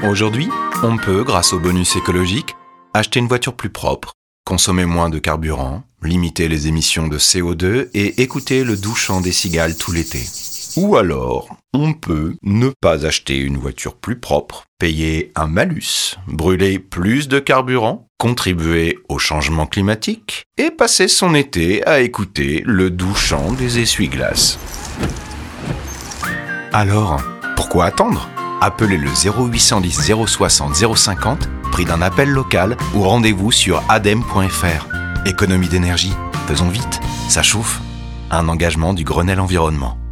Aujourd'hui, on peut, grâce au bonus écologique, acheter une voiture plus propre, consommer moins de carburant, limiter les émissions de CO2 et écouter le doux chant des cigales tout l'été. Ou alors, on peut ne pas acheter une voiture plus propre, payer un malus, brûler plus de carburant, contribuer au changement climatique et passer son été à écouter le doux chant des essuie-glaces. Alors, pourquoi attendre ? Appelez le 0810 060 050, prix d'un appel local ou rendez-vous sur adem.fr. Économie d'énergie, faisons vite, ça chauffe. Un engagement du Grenelle Environnement.